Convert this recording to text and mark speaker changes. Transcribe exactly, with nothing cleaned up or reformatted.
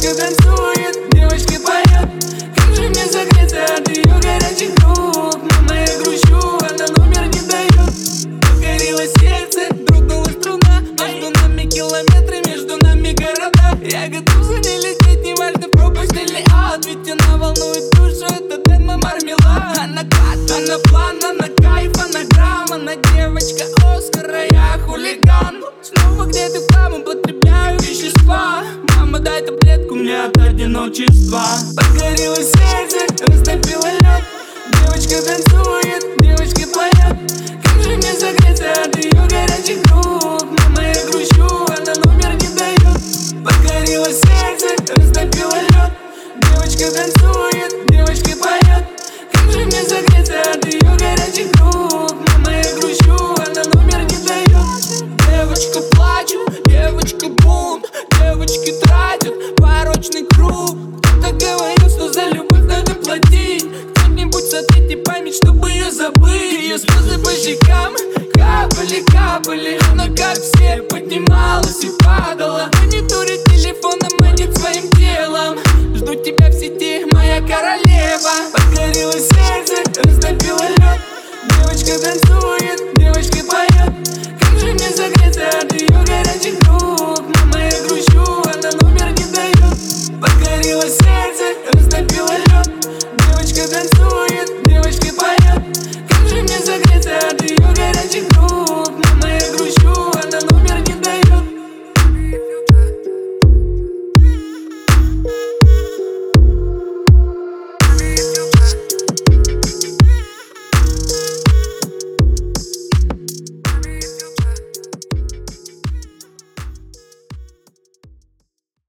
Speaker 1: Девочка танцует, девочка поет. Как же мне согреться от ее горячих рук? Мама, я грущу, она номер не дает. Покорилось сердце, дрогнула струна. Между нами километры, между нами города. Я готов за ней лететь, неважно пропасть или ад. Ведь она волнует душу, это демо мармелад. Она кат, она план, она кайф, она грамм. Она девочка Оскара, я хулиган. Снова где-то там употребляю вещества. Мама, дай таблетку мне от одиночества. Покорилось сердце, растопило лед. Девочка танцует, девочка поет. Как же мне согреться от ее горячих рук? Мама, я грущу, она номер не дает. Покорилось сердце, растопило лед. Девочка танцует, девочка поет. Как же мне согреться от ее горячих рук? Мама, я грущу, она номер не дает. Девочка плачу, девочка бунт, девочки